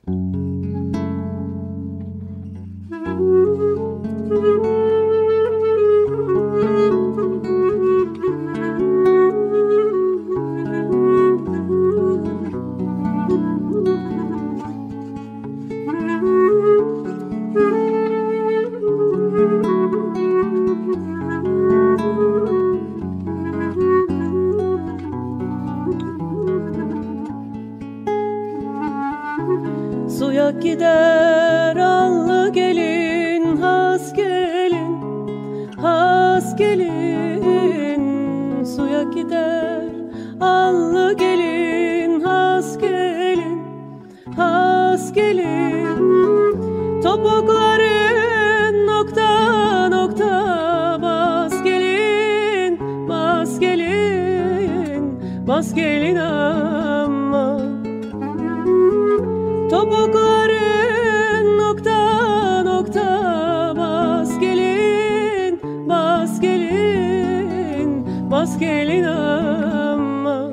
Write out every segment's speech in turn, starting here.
Suya gider allı gelin, has gelin, has gelin. Suya gider allı gelin, has gelin, has gelin. Topukların nokta nokta, bas gelin, bas gelin, bas gelin ama. Topukların nokta nokta, bas gelin, bas gelin, bas gelin ama.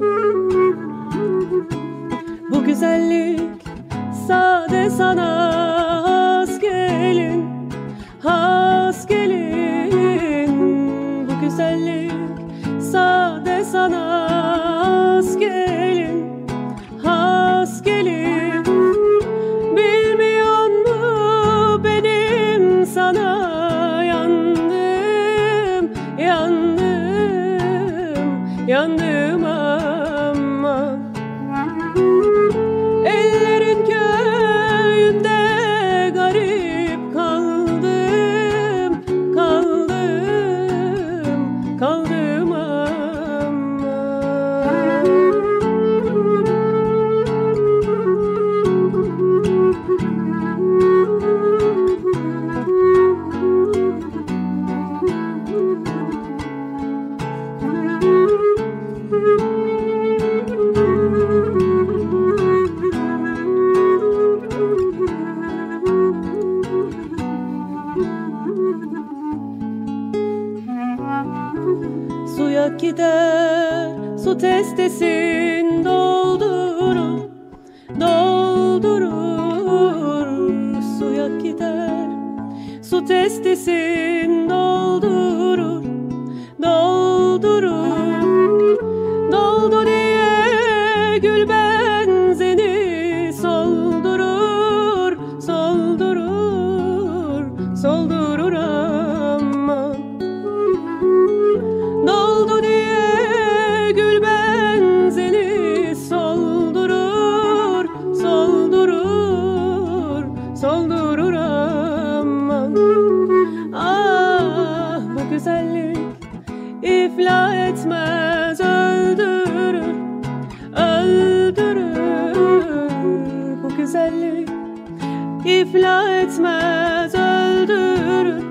Bu güzellik sade sana has gelin, has gelin. Bu güzellik sade sana has gelin, has gelin. Sana yandım, yandım, yandım ama. Ellerin köyünde garip kaldım, kaldım, kaldım ama. Suya gider, su testesin doldurur, doldurur. Suya gider, su testesin doldurur, doldurur. Doldu diye gül benzini soldurur, soldurur, soldurur ama. Doldu diye gül benzini soldurur, soldurur, soldurur aman. Ah, bu güzellik iflah etmez, öldürür, öldürür. Bu güzellik iflah etmez, öldürür,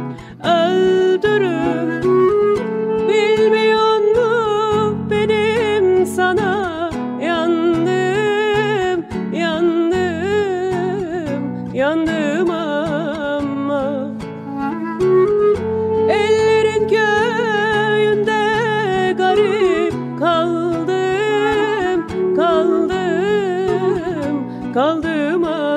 öldürür. Bilmiyor mu benim sana yandım, yandım, yandım ama. Ellerin köyünde garip kaldım, kaldım, kaldım ama.